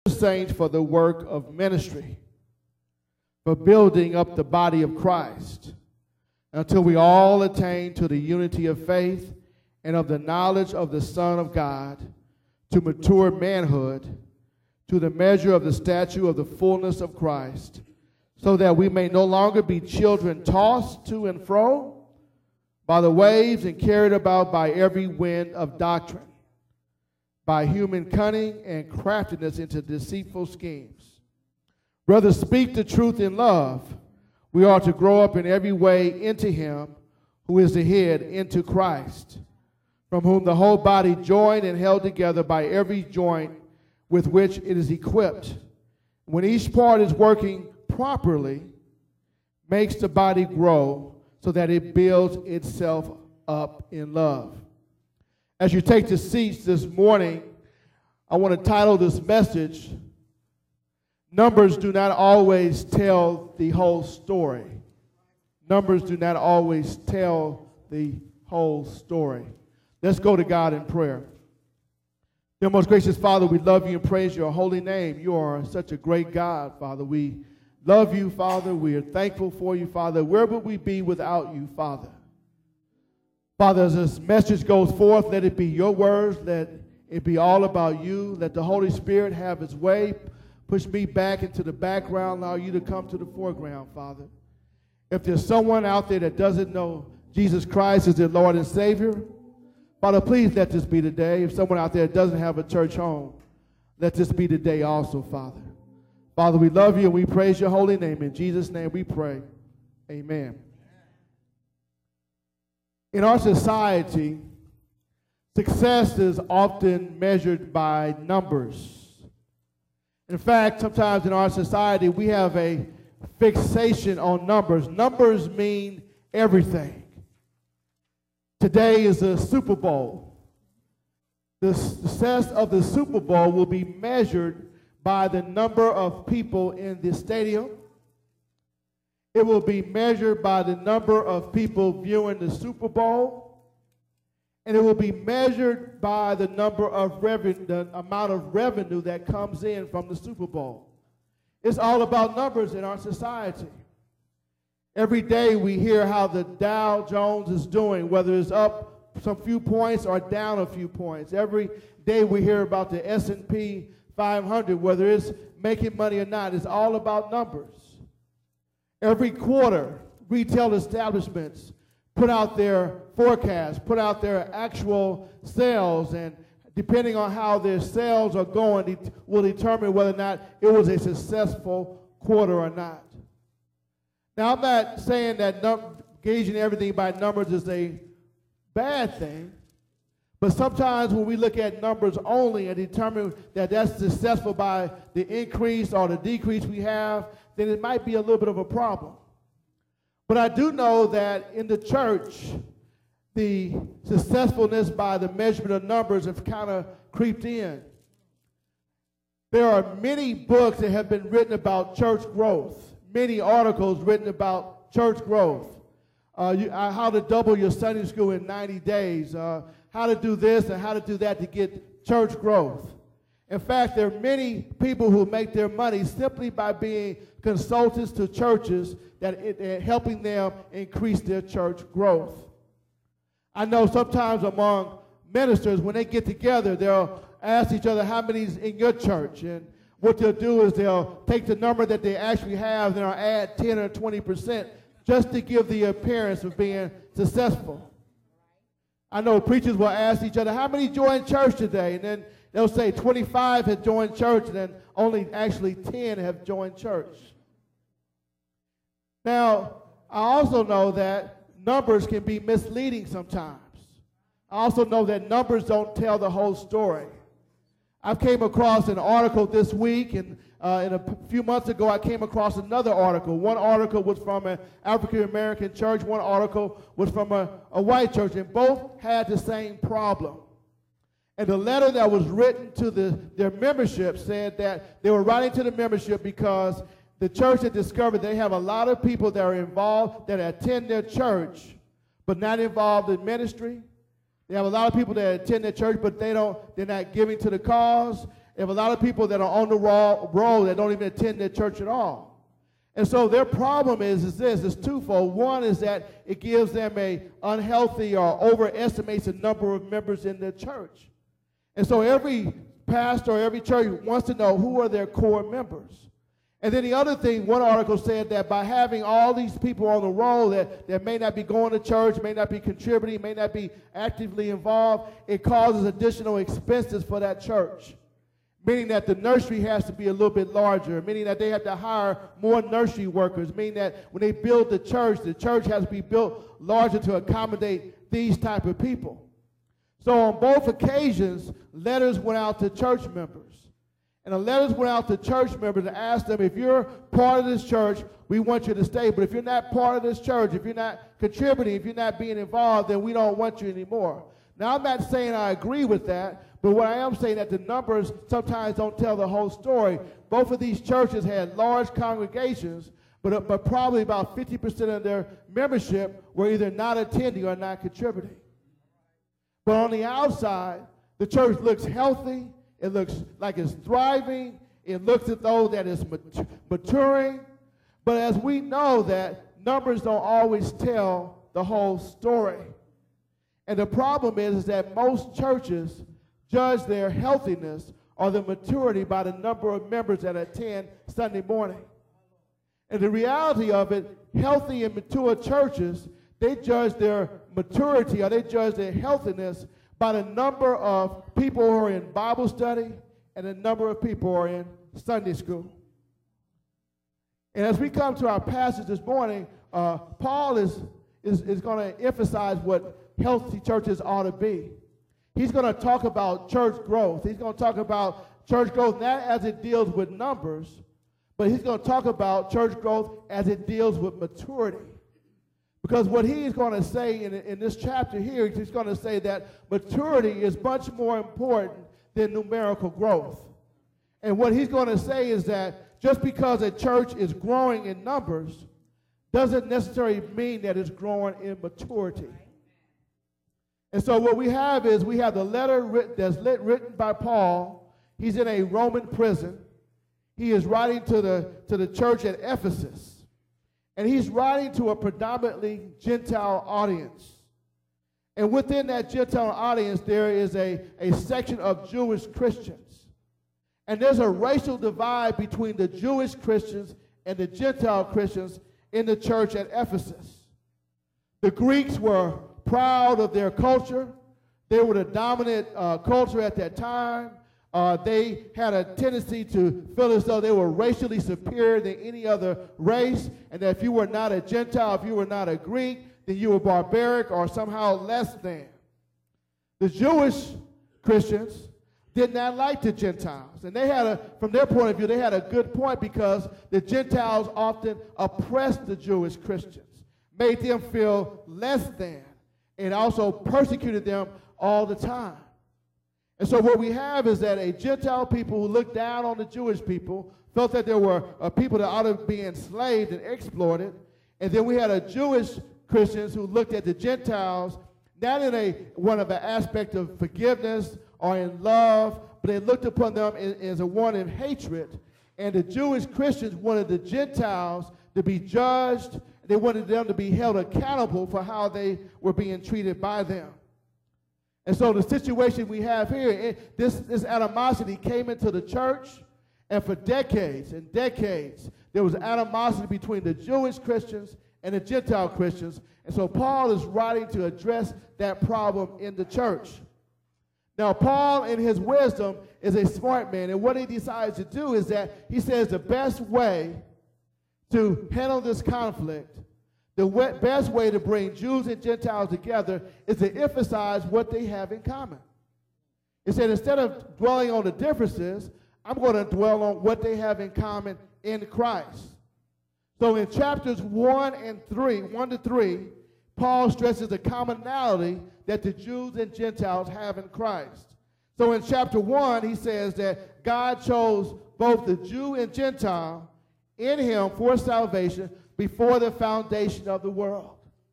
saints for the work of ministry, for building up the body of Christ, until we all attain to the unity of faith and of the knowledge of the Son of God, to mature manhood, to the measure of the stature of the fullness of Christ, so that we may no longer be children tossed to and fro by the waves and carried about by every wind of doctrine, by human cunning and craftiness into deceitful schemes. Rather, speak the truth in love. We are to grow up in every way into him who is the head, into Christ, from whom the whole body, joined and held together by every joint with which it is equipped, when each part is working properly, makes the body grow so that it builds itself up in love. As you take the seats this morning, I want to title this message, Numbers Do Not Always Tell the Whole Story. Numbers do not always tell the whole story. Let's go to God in prayer. Dear most gracious Father, we love you and praise your holy name. You are such a great God, Father. We love you, Father. We are thankful for you, Father. Where would we be without you, Father? Father, as this message goes forth, let it be your words. Let it be all about you. Let the Holy Spirit have its way. Push me back into the background. Allow you to come to the foreground, Father. If there's someone out there that doesn't know Jesus Christ as their Lord and Savior, Father, please let this be the day. If someone out there doesn't have a church home, let this be the day also, Father. Father, we love you and we praise your holy name. In Jesus' name we pray. Amen. In our society, success is often measured by numbers. In fact, sometimes in our society, we have a fixation on numbers. Numbers mean everything. Today is the Super Bowl. The success of the Super Bowl will be measured by the number of people in the stadium. It will be measured by the number of people viewing the Super Bowl. And it will be measured by the number of revenue, the amount of revenue that comes in from the Super Bowl. It's all about numbers in our society. Every day we hear how the Dow Jones is doing, whether it's up some few points or down a few points. Every day we hear about the S&P 500, whether it's making money or not. It's all about numbers. Every quarter, retail establishments put out their forecasts, put out their actual sales, and depending on how their sales are going, it will determine whether or not it was a successful quarter or not. Now, I'm not saying that gauging everything by numbers is a bad thing, but sometimes when we look at numbers only and determine that that's successful by the increase or the decrease we have, then it might be a little bit of a problem. But I do know that in the church, the successfulness by the measurement of numbers have kind of creeped in. There are many books that have been written about church growth. Many articles written about church growth, how to double your Sunday school in 90 days, how to do this and how to do that to get church growth. In fact, there are many people who make their money simply by being consultants to churches that helping them increase their church growth. I know sometimes among ministers, when they get together, they'll ask each other, how many's in your church? And what they'll do is they'll take the number that they actually have and they'll add 10 or 20% just to give the appearance of being successful. I know preachers will ask each other, how many joined church today? And then they'll say 25 have joined church, and then only actually 10 have joined church. Now, I also know that numbers can be misleading sometimes. I also know that numbers don't tell the whole story. I came across an article this week, and a few months ago I came across another article. One article was from an African-American church, one article was from a white church, and both had the same problem. And the letter that was written to their membership said that they were writing to the membership because the church had discovered they have a lot of people that are involved, that attend their church, but not involved in ministry. They have a lot of people that attend their church, but they're not giving to the cause. They have a lot of people that are on the roll that don't even attend their church at all. And so their problem is this, it's twofold. One is that it gives them a unhealthy or overestimates the number of members in their church. And so every pastor or every church wants to know who are their core members. And then the other thing, one article said that by having all these people on the roll that may not be going to church, may not be contributing, may not be actively involved, it causes additional expenses for that church. Meaning that the nursery has to be a little bit larger, meaning that they have to hire more nursery workers, meaning that when they build the church has to be built larger to accommodate these type of people. So on both occasions, letters went out to church members. And the letters went out to church members to ask them, if you're part of this church, we want you to stay. But if you're not part of this church, if you're not contributing, if you're not being involved, then we don't want you anymore. Now, I'm not saying I agree with that, but what I am saying that the numbers sometimes don't tell the whole story. Both of these churches had large congregations, but probably about 50% of their membership were either not attending or not contributing. But on the outside, the church looks healthy. It looks like it's thriving. It looks as though that it's maturing. But as we know that numbers don't always tell the whole story. And the problem is that most churches judge their healthiness or their maturity by the number of members that attend Sunday morning. And the reality of it, healthy and mature churches, they judge their maturity or they judge their healthiness by the number of people who are in Bible study and the number of people who are in Sunday school. And as we come to our passage this morning, Paul is going to emphasize what healthy churches ought to be. He's going to talk about church growth. He's going to talk about church growth not as it deals with numbers, but he's going to talk about church growth as it deals with maturity. Because what he's going to say in this chapter here, he's going to say that maturity is much more important than numerical growth. And what he's going to say is that just because a church is growing in numbers doesn't necessarily mean that it's growing in maturity. And so what we have is we have the letter written by Paul. He's in a Roman prison. He is writing to the church at Ephesus. And he's writing to a predominantly Gentile audience. And within that Gentile audience, there is a section of Jewish Christians. And there's a racial divide between the Jewish Christians and the Gentile Christians in the church at Ephesus. The Greeks were proud of their culture. They were the dominant culture at that time. They had a tendency to feel as though they were racially superior than any other race, and that if you were not a Gentile, if you were not a Greek, then you were barbaric or somehow less than. The Jewish Christians did not like the Gentiles, and they had from their point of view, they had a good point because the Gentiles often oppressed the Jewish Christians, made them feel less than, and also persecuted them all the time. And so what we have is that a Gentile people who looked down on the Jewish people felt that there were people that ought to be enslaved and exploited. And then we had a Jewish Christians who looked at the Gentiles not in one of the aspect of forgiveness or in love, but they looked upon them as a one in hatred. And the Jewish Christians wanted the Gentiles to be judged. They wanted them to be held accountable for how they were being treated by them. And so the situation we have here, this animosity came into the church, and for decades and decades, there was animosity between the Jewish Christians and the Gentile Christians. And so Paul is writing to address that problem in the church. Now, Paul, in his wisdom, is a smart man, and what he decides to do is that he says the best way to handle this conflict, the best way to bring Jews and Gentiles together is to emphasize what they have in common. He said, instead of dwelling on the differences, I'm going to dwell on what they have in common in Christ. So in chapters 1 to 3, Paul stresses the commonality that the Jews and Gentiles have in Christ. So in chapter 1, he says that God chose both the Jew and Gentile in him for salvation before the foundation of the world.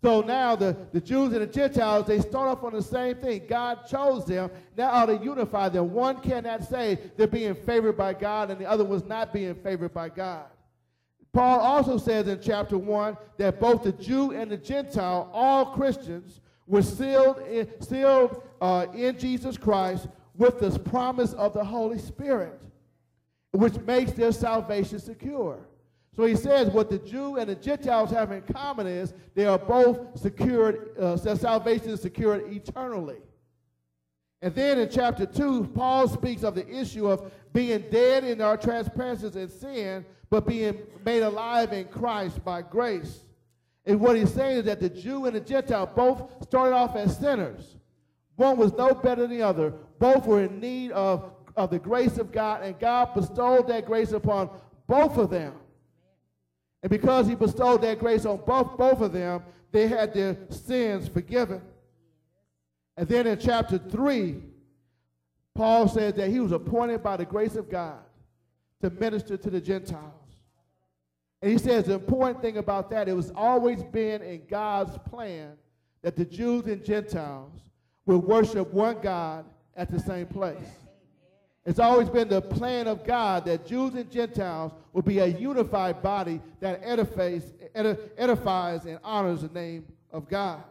So now the Jews and the Gentiles, they start off on the same thing. God chose them. Now ought to unify them. One cannot say they're being favored by God and the other was not being favored by God. Paul also says in chapter 1 that both the Jew and the Gentile, all Christians, were sealed in Jesus Christ with this promise of the Holy Spirit, which makes their salvation secure. So he says what the Jew and the Gentiles have in common is they are both secured, their salvation is secured eternally. And then in chapter 2, Paul speaks of the issue of being dead in our trespasses and sin, but being made alive in Christ by grace. And what he's saying is that the Jew and the Gentile both started off as sinners. One was no better than the other. Both were in need of the grace of God, and God bestowed that grace upon both of them. And because he bestowed that grace on both of them, they had their sins forgiven. And then in chapter 3, Paul says that he was appointed by the grace of God to minister to the Gentiles. And he says the important thing about that, it was always been in God's plan that the Jews and Gentiles would worship one God at the same place. It's always been the plan of God that Jews and Gentiles will be a unified body that edifies and honors the name of God.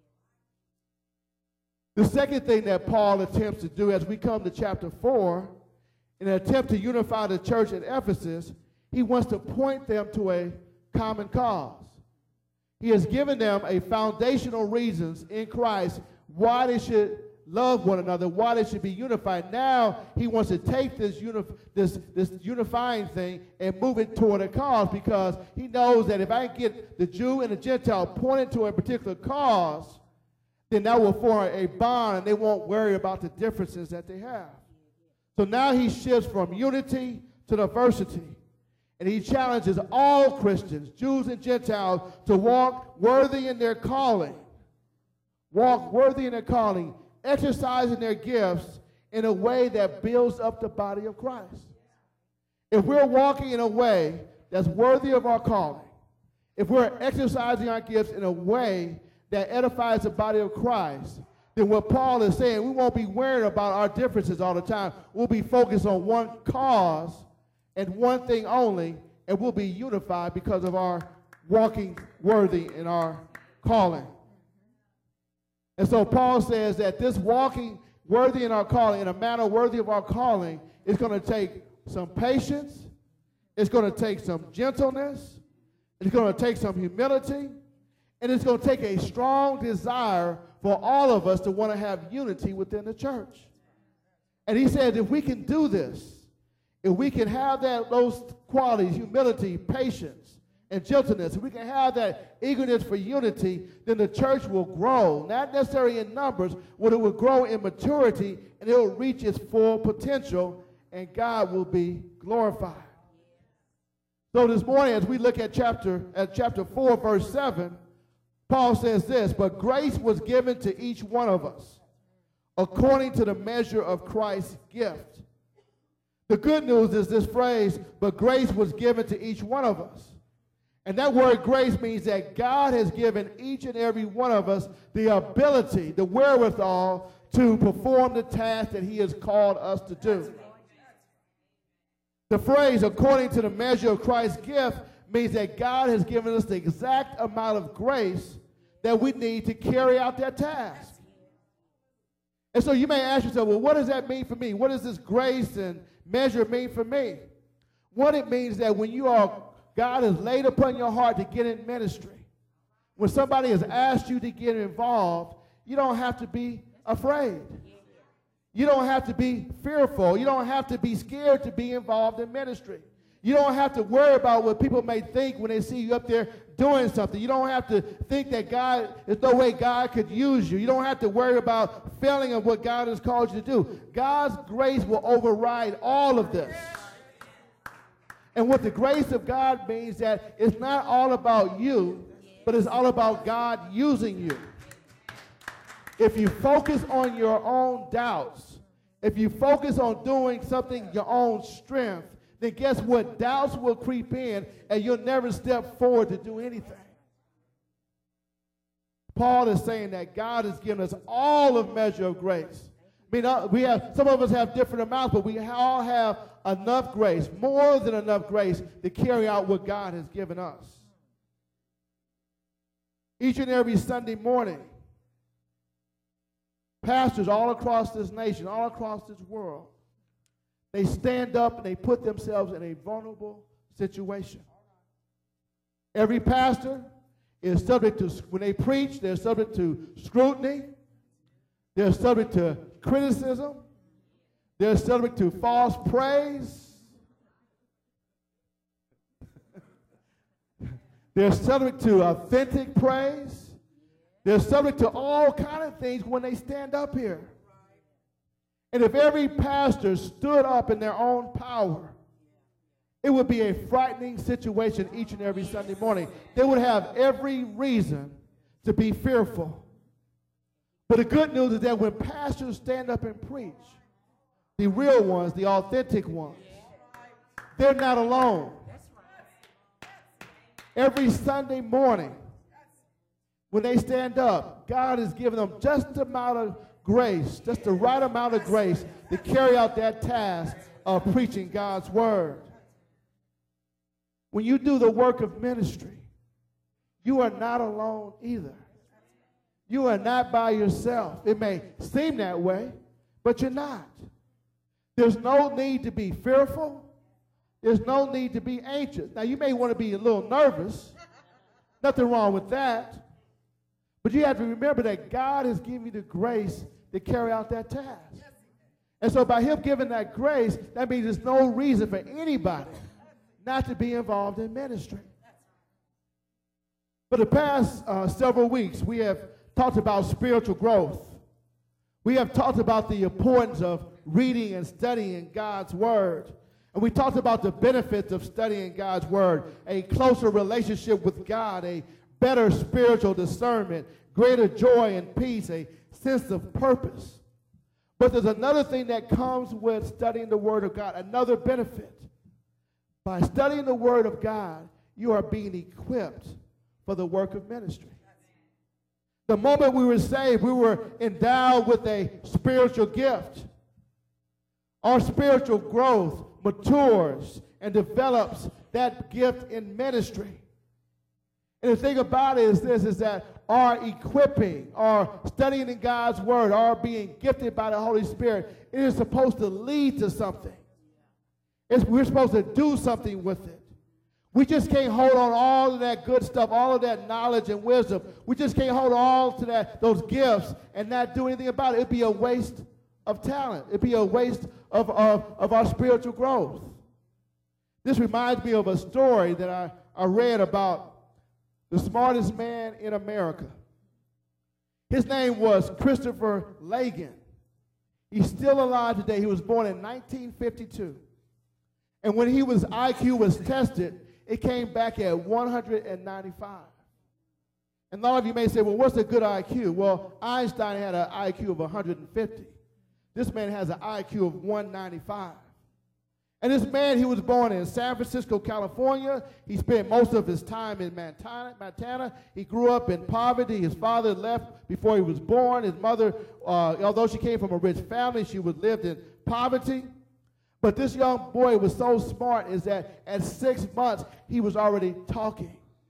The second thing that Paul attempts to do as we come to chapter 4, in an attempt to unify the church at Ephesus, he wants to point them to a common cause. He has given them a foundational reasons in Christ why they should love one another, why they should be unified. Now he wants to take this unifying thing and move it toward a cause, because he knows that if I get the Jew and the Gentile pointed to a particular cause, then that will form a bond and they won't worry about the differences that they have. So now he shifts from unity to diversity. And he challenges all Christians, Jews and Gentiles, to walk worthy in their calling. Walk worthy in their calling, exercising their gifts in a way that builds up the body of Christ. If we're walking in a way that's worthy of our calling, if we're exercising our gifts in a way that edifies the body of Christ, then what Paul is saying, we won't be worried about our differences all the time. We'll be focused on one cause and one thing only, and we'll be unified because of our walking worthy in our calling. And so Paul says that this walking worthy in our calling, in a manner worthy of our calling, is going to take some patience, it's going to take some gentleness, it's going to take some humility, and it's going to take a strong desire for all of us to want to have unity within the church. And he says if we can do this, if we can have those qualities, humility, patience, and gentleness, if we can have that eagerness for unity, then the church will grow, not necessarily in numbers, but it will grow in maturity, and it will reach its full potential, and God will be glorified. So this morning, as we look at chapter 4, verse 7, Paul says this, but grace was given to each one of us according to the measure of Christ's gift. The good news is this phrase, but grace was given to each one of us. And that word grace means that God has given each and every one of us the ability, the wherewithal to perform the task that he has called us to do. The phrase, according to the measure of Christ's gift, means that God has given us the exact amount of grace that we need to carry out that task. And so you may ask yourself, well, what does that mean for me? What does this grace and measure mean for me? What it means that when God has laid upon your heart to get in ministry, when somebody has asked you to get involved, you don't have to be afraid. You don't have to be fearful. You don't have to be scared to be involved in ministry. You don't have to worry about what people may think when they see you up there doing something. You don't have to think that there's no way God could use you. You don't have to worry about failing of what God has called you to do. God's grace will override all of this. And what the grace of God means that it's not all about you, but it's all about God using you. If you focus on your own doubts, if you focus on doing something your own strength, then guess what? Doubts will creep in and you'll never step forward to do anything. Paul is saying that God has given us all of measure of grace. I mean, some of us have different amounts, but we all have enough grace, more than enough grace to carry out what God has given us. Each and every Sunday morning, pastors all across this nation, all across this world, they stand up and they put themselves in a vulnerable situation. Every pastor is subject to, when they preach, they're subject to scrutiny. They're subject to criticism. They're subject to false praise. They're subject to authentic praise. They're subject to all kinds of things when they stand up here. And if every pastor stood up in their own power, it would be a frightening situation each and every Sunday morning. They would have every reason to be fearful. But the good news is that when pastors stand up and preach, the real ones, the authentic ones, they're not alone. Every Sunday morning, when they stand up, God has given them just the amount of grace, just the right amount of grace to carry out that task of preaching God's word. When you do the work of ministry, you are not alone either. You are not by yourself. It may seem that way, but you're not. There's no need to be fearful. There's no need to be anxious. Now, you may want to be a little nervous. Nothing wrong with that. But you have to remember that God has given you the grace to carry out that task. And so by him giving that grace, that means there's no reason for anybody not to be involved in ministry. For the past several weeks, we have talked about spiritual growth. We have talked about the importance of reading and studying God's word. And we talked about the benefits of studying God's word, a closer relationship with God, a better spiritual discernment, greater joy and peace, a sense of purpose. But there's another thing that comes with studying the word of God, another benefit. By studying the word of God, you are being equipped for the work of ministry. The moment we were saved, we were endowed with a spiritual gift. Our spiritual growth matures and develops that gift in ministry. And the thing about it is this, is that our equipping, our studying in God's word, our being gifted by the Holy Spirit, it is supposed to lead to something. We're supposed to do something with it. We just can't hold on all of that good stuff, all of that knowledge and wisdom. We just can't hold on to those gifts and not do anything about it. It'd be a waste of talent. It'd be a waste of our spiritual growth. This reminds me of a story that I read about the smartest man in America. His name was Christopher Lagan. He's still alive today. He was born in 1952. And when his IQ was tested, it came back at 195. And a lot of you may say, well, what's a good IQ? Well, Einstein had an IQ of 150. This man has an IQ of 195. And this man, he was born in San Francisco, California. He spent most of his time in Montana. He grew up in poverty. His father left before he was born. His mother, although she came from a rich family, she lived in poverty. But this young boy was so smart is that at 6 months, he was already talking.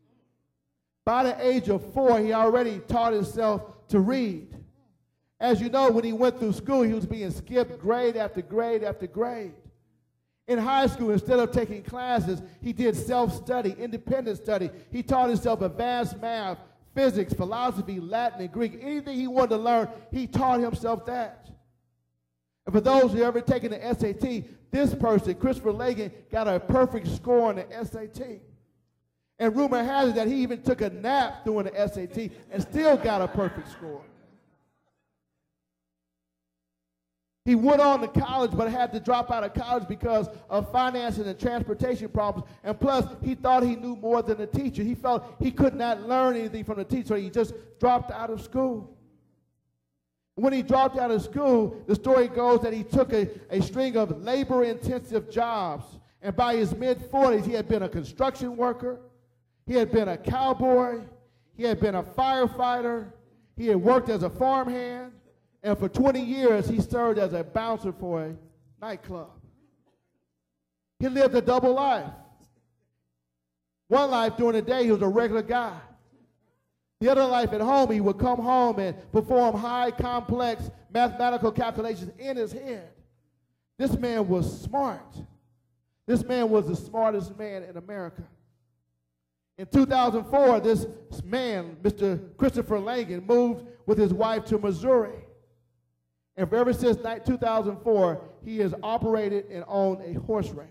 By the age of 4, he already taught himself to read. As you know, when he went through school, he was being skipped grade after grade after grade. In high school, instead of taking classes, he did self-study, independent study. He taught himself advanced math, physics, philosophy, Latin, and Greek. Anything he wanted to learn, he taught himself that. And for those who have ever taken the SAT, this person, Christopher Lagan, got a perfect score on the SAT. And rumor has it that he even took a nap during the SAT and still got a perfect score. He went on to college but had to drop out of college because of financing and transportation problems. And plus, he thought he knew more than the teacher. He felt he could not learn anything from the teacher, so he just dropped out of school. When he dropped out of school, the story goes that he took a string of labor-intensive jobs. And by his mid-40s, he had been a construction worker. He had been a cowboy. He had been a firefighter. He had worked as a farmhand, and for 20 years he served as a bouncer for a nightclub. He lived a double life. One life during the day, he was a regular guy. The other life at home, he would come home and perform high, complex mathematical calculations in his head. This man was smart. This man was the smartest man in America. In 2004, this man, Mr. Christopher Langan, moved with his wife to Missouri. And ever since 2004, he has operated and owned a horse ranch.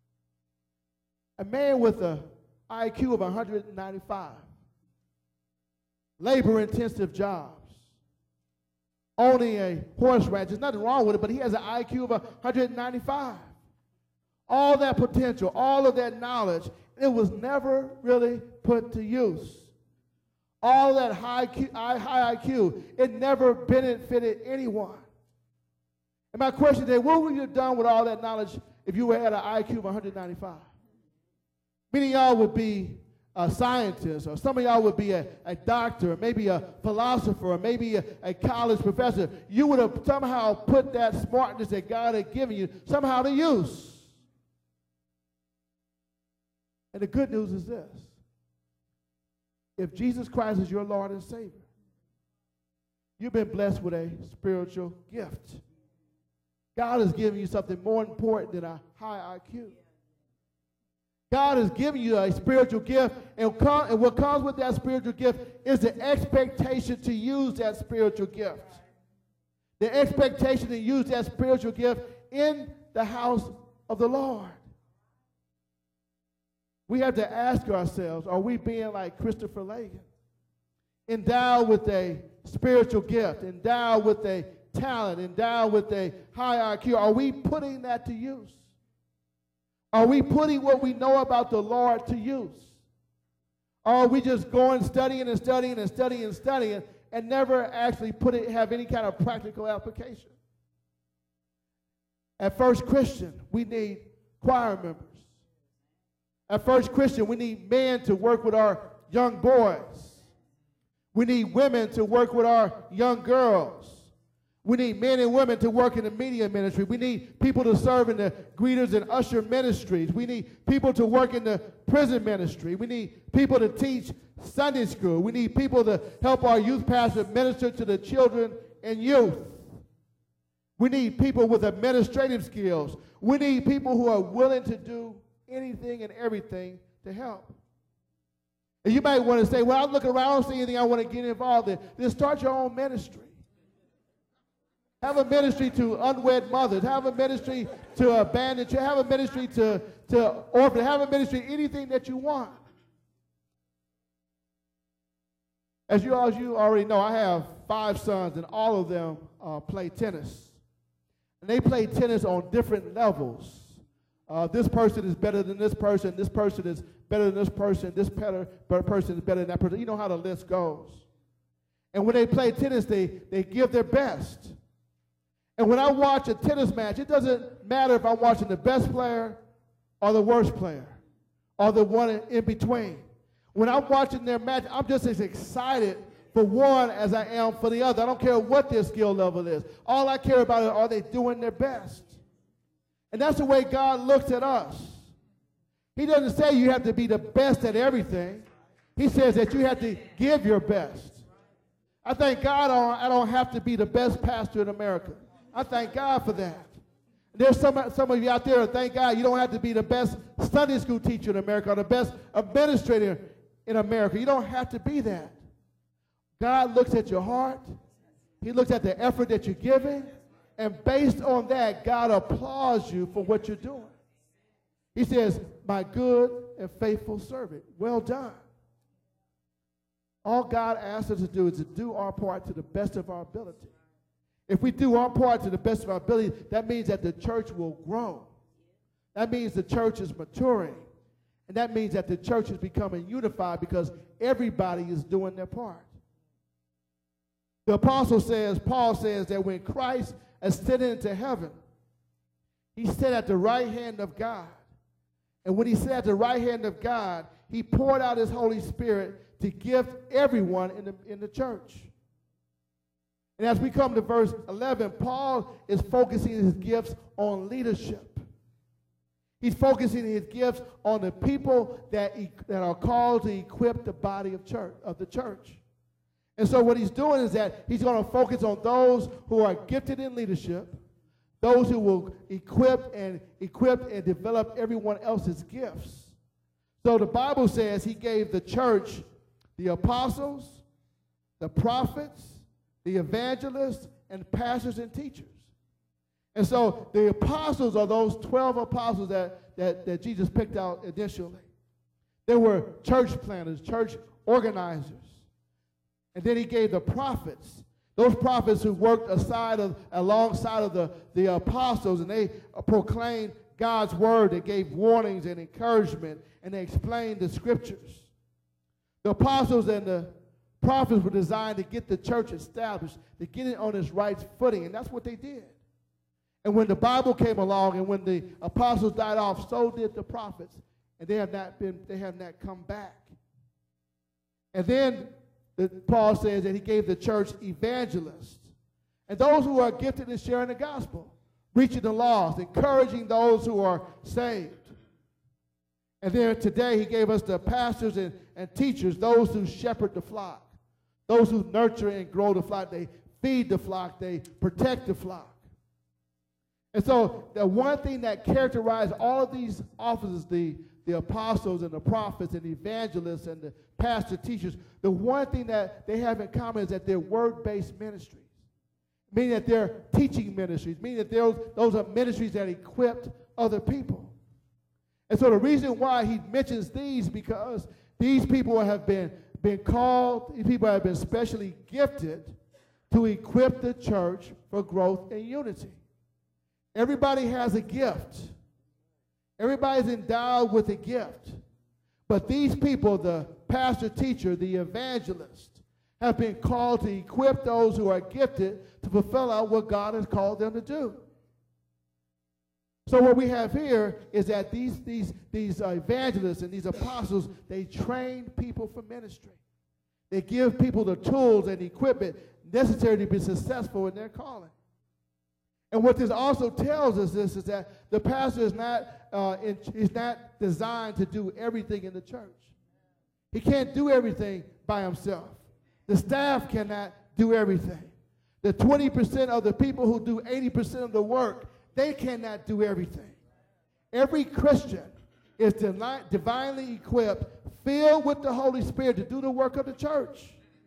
A man with an IQ of 195. Labor-intensive jobs. Owning a horse ranch. There's nothing wrong with it, but he has an IQ of 195. All that potential, all of that knowledge, it was never really put to use. All that high IQ, it never benefited anyone. And my question today, what would you have done with all that knowledge if you had an IQ of 195? Many of y'all would be a scientist, or some of y'all would be a doctor, or maybe a philosopher, or maybe a college professor. You would have somehow put that smartness that God had given you somehow to use. And the good news is this. If Jesus Christ is your Lord and Savior, you've been blessed with a spiritual gift. God has given you something more important than a high IQ. God has given you a spiritual gift, and what comes with that spiritual gift is the expectation to use that spiritual gift. The expectation to use that spiritual gift in the house of the Lord. We have to ask ourselves, are we being like Christopher Langan? Endowed with a spiritual gift, endowed with a talent, endowed with a high IQ. Are we putting that to use? Are we putting what we know about the Lord to use? Or are we just going studying and studying and studying and studying and never actually have any kind of practical application? At First Christian, we need choir members. At First Christian, we need men to work with our young boys. We need women to work with our young girls. We need men and women to work in the media ministry. We need people to serve in the greeters and usher ministries. We need people to work in the prison ministry. We need people to teach Sunday school. We need people to help our youth pastor minister to the children and youth. We need people with administrative skills. We need people who are willing to do anything and everything to help. And you might want to say, well, I'm looking around, I don't see anything I want to get involved in. Then start your own ministry. Have a ministry to unwed mothers. Have a ministry to abandoned children. Have a ministry to orphans. Have a ministry, anything that you want. As you already know, I have 5 sons, and all of them play tennis. And they play tennis on different levels. This person is better than this person is better than this person is better than that person. You know how the list goes. And when they play tennis, they give their best. And when I watch a tennis match, it doesn't matter if I'm watching the best player or the worst player or the one in between. When I'm watching their match, I'm just as excited for one as I am for the other. I don't care what their skill level is. All I care about is, are they doing their best? And that's the way God looks at us. He doesn't say you have to be the best at everything. He says that you have to give your best. I thank God I don't have to be the best pastor in America. I thank God for that. There's some of you out there, thank God you don't have to be the best Sunday school teacher in America or the best administrator in America. You don't have to be that. God looks at your heart. He looks at the effort that you're giving. And based on that, God applauds you for what you're doing. He says, my good and faithful servant, well done. All God asks us to do is to do our part to the best of our ability. If we do our part to the best of our ability, that means that the church will grow. That means the church is maturing. And that means that the church is becoming unified because everybody is doing their part. The apostle says, Paul says that when Christ ascended into heaven, he sat at the right hand of God. And when he sat at the right hand of God, he poured out his Holy Spirit to gift everyone in the church. And as we come to verse 11, Paul is focusing his gifts on leadership. He's focusing his gifts on the people that are called to equip the body of the church. And so what he's doing is that he's going to focus on those who are gifted in leadership, those who will equip and develop everyone else's gifts. So the Bible says he gave the church the apostles, the prophets, the evangelists, and pastors and teachers. And so the apostles are those 12 apostles that Jesus picked out initially. They were church planners, church organizers. And then he gave the prophets, those prophets who worked alongside of the apostles, and they proclaimed God's word. They gave warnings and encouragement, and they explained the scriptures. The apostles and the prophets were designed to get the church established, to get it on its right footing, and that's what they did. And when the Bible came along and when the apostles died off, so did the prophets, and they have not come back. And then Paul says that he gave the church evangelists, and those who are gifted in sharing the gospel, reaching the lost, encouraging those who are saved. And then today he gave us the pastors and teachers, those who shepherd the flock, those who nurture and grow the flock. They feed the flock, they protect the flock. And so the one thing that characterized all of these offices, the apostles and the prophets and the evangelists and the pastor teachers, the one thing that they have in common is that they're word-based ministries, meaning that they're teaching ministries, meaning that those are ministries that equipped other people. And so the reason why he mentions these, because these people have been called, these people have been specially gifted to equip the church for growth and unity. Everybody has a gift. Everybody's endowed with a gift. But these people, the pastor, teacher, the evangelist, have been called to equip those who are gifted to fulfill out what God has called them to do. So what we have here is that these evangelists and these apostles, they train people for ministry. They give people the tools and equipment necessary to be successful in their calling. And what this also tells us is that the pastor is not designed to do everything in the church. He can't do everything by himself. The staff cannot do everything. The 20% of the people who do 80% of the work, they cannot do everything. Every Christian is divinely equipped, filled with the Holy Spirit to do the work of the church.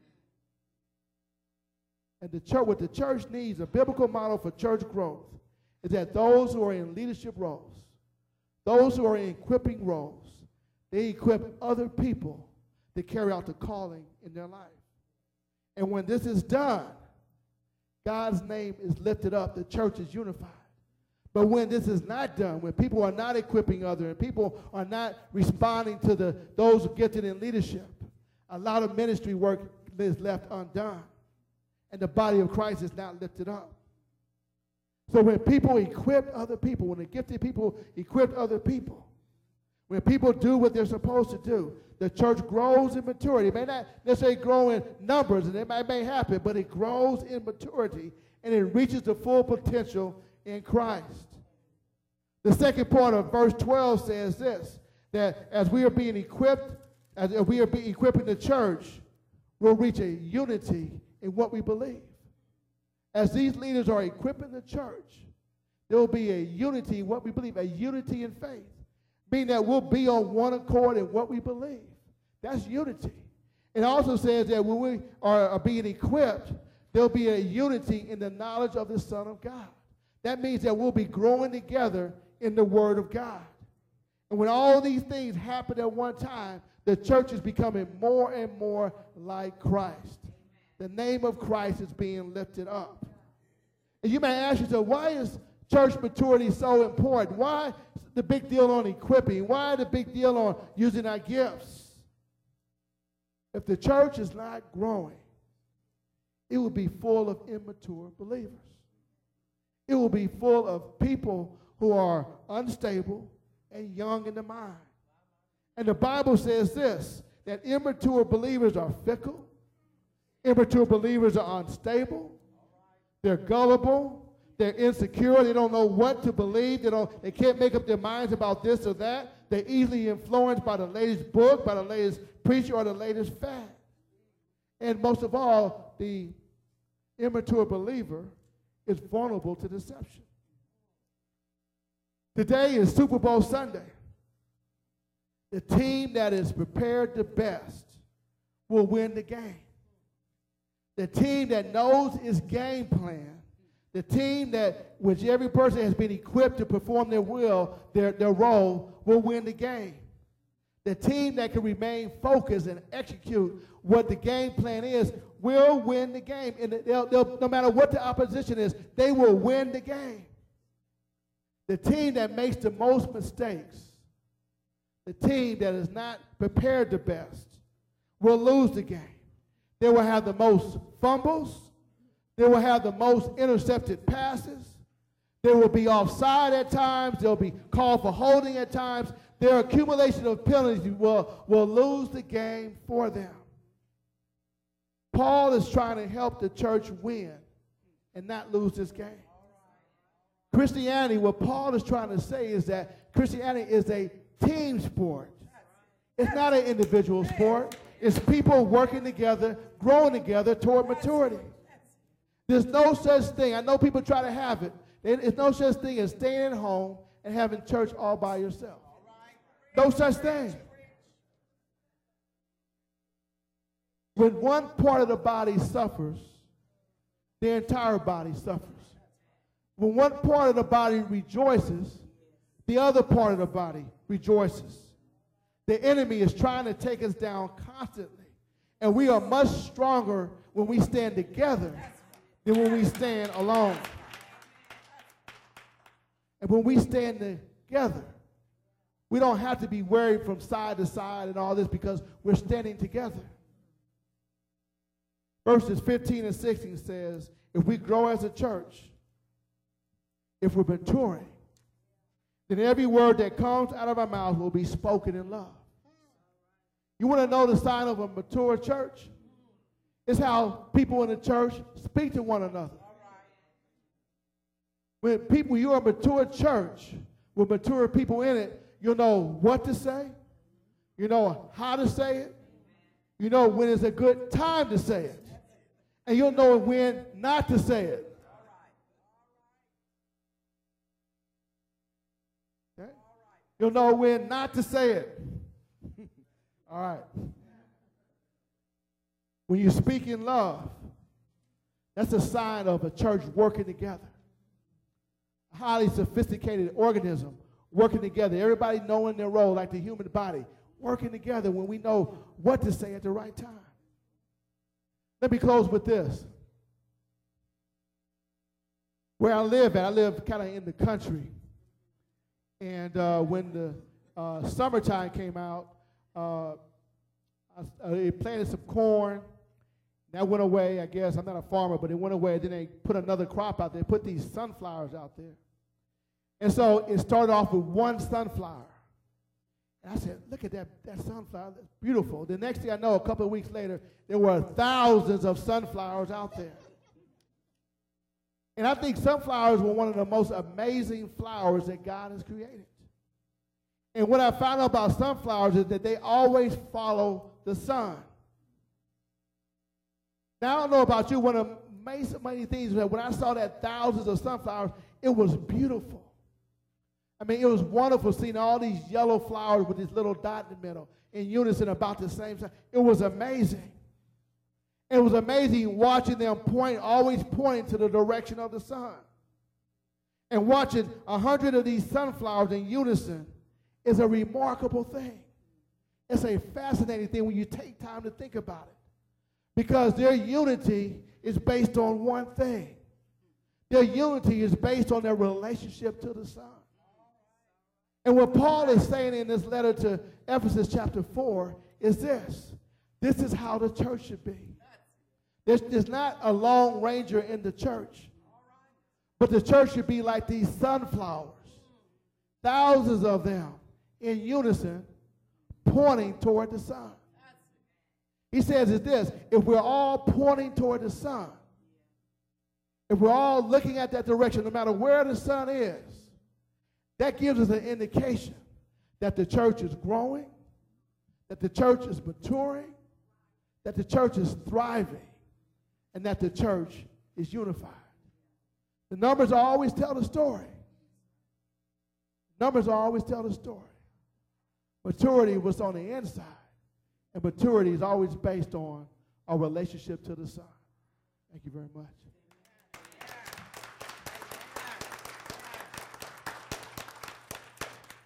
And what the church needs, a biblical model for church growth, is that those who are in leadership roles, those who are in equipping roles, they equip other people to carry out the calling in their life. And when this is done, God's name is lifted up, the church is unified. But when this is not done, when people are not equipping others and people are not responding to those gifted in leadership, a lot of ministry work is left undone. And the body of Christ is not lifted up. So when people equip other people, when the gifted people equip other people, when people do what they're supposed to do, the church grows in maturity. It may not necessarily grow in numbers, and it may happen, but it grows in maturity, and it reaches the full potential in Christ. The second part of verse 12 says this, that as we are being equipped, as we are equipping the church, we'll reach a unity in what we believe. As these leaders are equipping the church, there will be a unity in what we believe, a unity in faith, meaning that we'll be on one accord in what we believe. That's unity. It also says that when we are being equipped, there'll be a unity in the knowledge of the Son of God. That means that we'll be growing together in the Word of God. And when all these things happen at one time, the church is becoming more and more like Christ. The name of Christ is being lifted up. And you may ask yourself, why is church maturity so important? Why the big deal on equipping? Why the big deal on using our gifts? If the church is not growing, it will be full of immature believers. It will be full of people who are unstable and young in the mind. And the Bible says this, that immature believers are fickle, immature believers are unstable, They're gullible. They're insecure. They don't know what to believe. They can't make up their minds about this or that. They're easily influenced by the latest book, by the latest preacher, or the latest fad. And most of all, the immature believer is vulnerable to deception. Today is Super Bowl Sunday. The team that is prepared the best will win the game. The team that knows its game plan, the team that which every person has been equipped to perform their role will win the game. The team that can remain focused and execute what the game plan is will win the game. And no matter what the opposition is, they will win the game. The team that makes the most mistakes, the team that is not prepared the best, will lose the game. They will have the most fumbles. They will have the most intercepted passes. They will be offside at times. They'll be called for holding at times. Their accumulation of penalties will lose the game for them. Paul is trying to help the church win and not lose this game. Christianity, what Paul is trying to say is that Christianity is a team sport. It's not an individual sport. It's people working together, growing together toward maturity. There's no such thing. I know people try to have it. There's no such thing as staying at home and having church all by yourself. No such thing. When one part of the body suffers, the entire body suffers. When one part of the body rejoices, the other part of the body rejoices. The enemy is trying to take us down constantly. And we are much stronger when we stand together than when we stand alone. And when we stand together, we don't have to be worried from side to side and all this because we're standing together. Verses 15 and 16 says, if we grow as a church, if we're maturing, then every word that comes out of our mouth will be spoken in love. You want to know the sign of a mature church? It's how people in the church speak to one another. When you're a mature church with mature people in it, you'll know what to say. You know how to say it. You know when it's a good time to say it. And you'll know when not to say it. Okay? You'll know when not to say it. All right. When you speak in love, that's a sign of a church working together. A highly sophisticated organism working together. Everybody knowing their role, like the human body, working together when we know what to say at the right time. Let me close with this. Where I live kind of in the country. And when the summertime came out, they planted some corn. That went away, I guess. I'm not a farmer, but it went away. Then they put another crop out there, put these sunflowers out there. And so it started off with one sunflower. And I said, look at that sunflower. That's beautiful. The next thing I know, a couple of weeks later, there were thousands of sunflowers out there. And I think sunflowers were one of the most amazing flowers that God has created. And what I found out about sunflowers is that they always follow the sun. Now, I don't know about you, one of the amazing things was when I saw that thousands of sunflowers, it was beautiful. I mean, it was wonderful seeing all these yellow flowers with this little dot in the middle in unison about the same size. It was amazing. It was amazing watching them always pointing to the direction of the sun. And watching 100 of these sunflowers in unison is a remarkable thing. It's a fascinating thing when you take time to think about it. Because their unity is based on one thing. Their unity is based on their relationship to the sun. And what Paul is saying in this letter to Ephesus chapter 4 is this. This is how the church should be. There's not a lone ranger in the church. But the church should be like these sunflowers. Thousands of them in unison pointing toward the sun. He says it's this. If we're all pointing toward the sun, if we're all looking at that direction, no matter where the sun is, that gives us an indication that the church is growing, that the church is maturing, that the church is thriving, and that the church is unified. The numbers always tell the story. Numbers always tell the story. Maturity was on the inside, and maturity is always based on our relationship to the Son. Thank you very much.